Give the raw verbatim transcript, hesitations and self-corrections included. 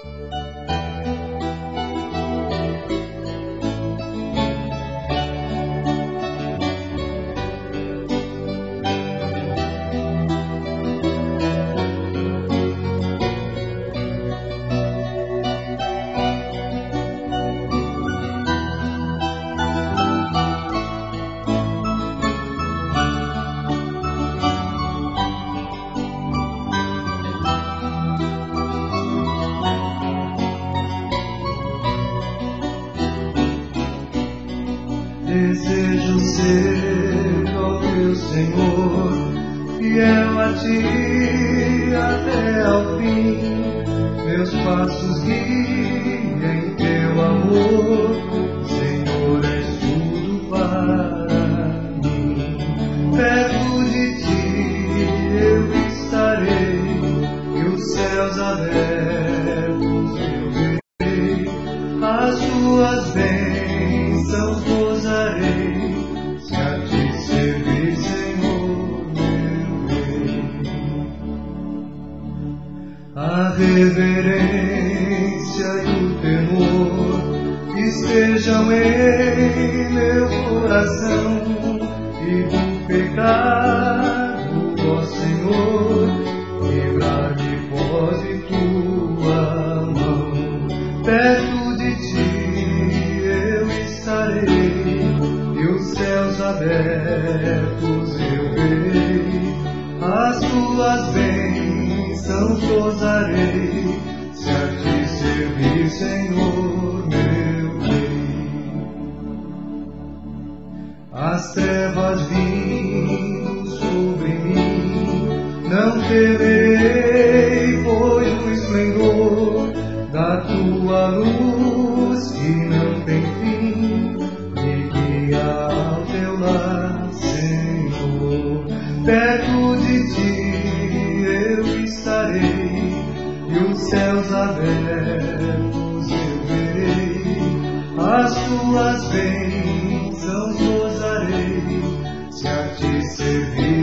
Desejo ser, ó meu Senhor, fiel a Ti até ao fim. Meus passos guia em Teu amor, Senhor, és tudo para mim. Perto de Ti eu estarei, e os céus abertos eu verei. As Tuas bênçãos gozarei, se a Ti servir, Senhor, meu Rei. A reverência e o temor estejam em meu coração, e do pecado, ó Senhor, livrar-me pode Tua mão. Perto de Ti eu estarei, e os céus abertos eu verei. As Tuas bênçãos gozarei, se a Ti servir, Senhor, meu Rei. As trevas vindo sobre mim, não temerei, pois o esplendor da Tua luz que não tem fim me guia ao Teu lar, Senhor. Perto de Ti eu estarei, e os céus abertos eu verei. As Tuas bênçãos gozarei, se a Ti servir,